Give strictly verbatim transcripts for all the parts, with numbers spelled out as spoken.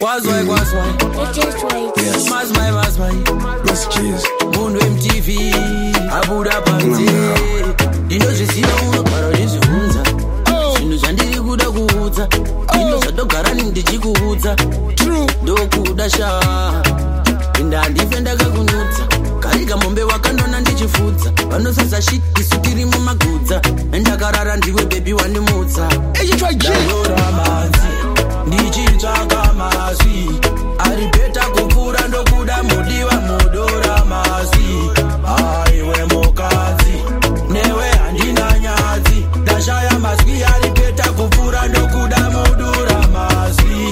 What's why, what's why? Yes. Mas my, mas my. Messages. Mundo M T V. Abuda Panzi. Dino zvisina uno para nezvivunza. Zvinhu zvandiri kuda kuudza. Dino zvadogara ndichikuudza. Ndokuda sha. Inda ndife ndakakunyudza. Karika mombe wakanona ndichifudza. Vanosasa shit isu tiri mumagudza. Ndakarara ndiwe baby wandimudza. Ndanyora manzi. Ndichitsvaka mazwi. Ari beta kupfuura ndokuda mudiwa mudora mazwi. Aiwe mukadzi newe handina nyadzi. Ndashaya mazwi ari beta kupfuura ndokuda mudura mazwi.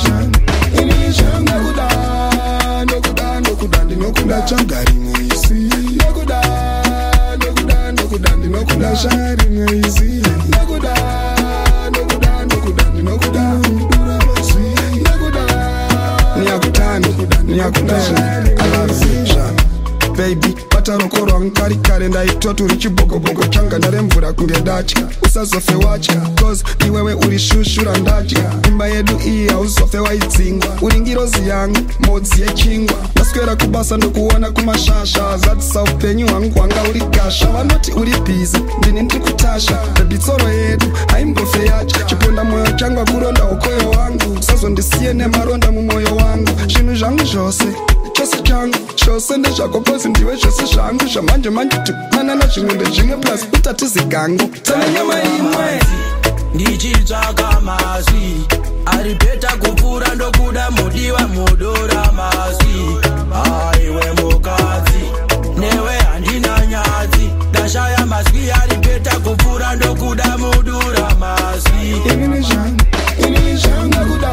Nokuda, nokuda, nokuda, ndinokuda chagari mwezi. Nokuda, nokuda, nokuda, ndinokuda shari mwezi. Nokuda, nokuda, nokuda, ndinokuda mudura mazwi. Nokuda, niyakutani, niyakutani, I love you, Jean. Baby, patarokorwa nkari kare ndaitoti richibogobongo changa ndaremvura kunge datya. Usazofe watya, cause iwewe uri shushura ndatya. Imba yedu iyi hauzofe waidzingwa. Uri ngirozi yangu, modzi yechingwa. Ndaswera kubasa ndokuona kumashasha. Zadzisa upenyu hwangu hwanga uri gasha. Vanoti uri busy, ndini ndikutasha. Baby tsoro yedu, haimbofe yacha. Chiponda moyo changu akuronda ukoyo wangu. Usazondisiye nemaronda mumoyo wangu. Zvinhu zvangu zvose chose changu chose ndezvako kozi ndiwe zvose zvangu zvamanje manje tikana nazvimwe ndezvimwe plus utatizigangu tsana nyama imwe. Ndichitsvaka mazwi ari beta kupfuura ndokuda mudiwa mudora mazwi. Aiwe mukadzi newe handina nyadzi. Ndashaya mazwi ari beta kupfuura ndokuda mudura mazwi. Inini zvangu inini zvangu nokuda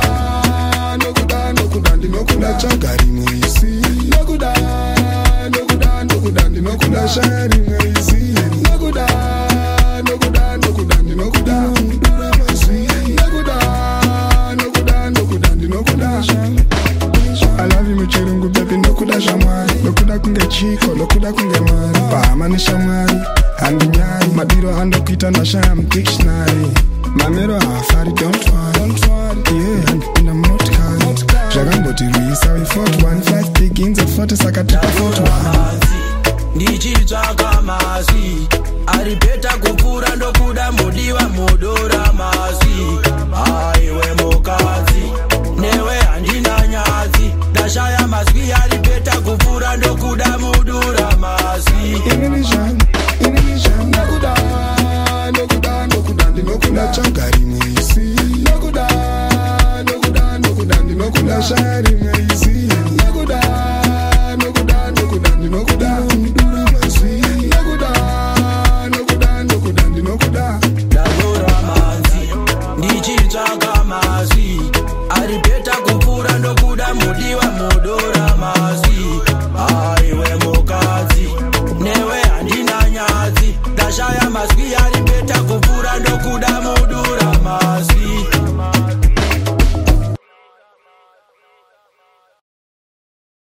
nokuda nokuda ndinokuda chagari mwezi. Nokuda nokuda nokuda ndinokuda shari mwezi. Nokuda nokuda nokuda ndinokuda mudura mazwi. Nokuda nokuda nokuda ndinokuda zvangu. I love you muchirungu baby nokuda shamwari. Nokuda kunge chiko nokuda kunge mari. Pahama neshamwari handinyari. Madiro andokuita ndashaya mudictionary. Mamero hafari don't worry, don't worry. Yeah, and in a motorcar. Zvakamboti Luisa we fought one five begins at forty saka tipa fought one. Ndichitsvaka mazwi ari beta kupfuura ndokuda mudiwa mudora mazwi. Aiwe mukadzi newe handina nyadzi. Ndashaya mazwi ari beta kupfuura ndokuda mudura mazwi. Inini zvangu inini zvangu nokuda nokuda nokuda ndinokuda chagari mwezi. Nokuda nokuda nokuda ndinokuda shari mwezi.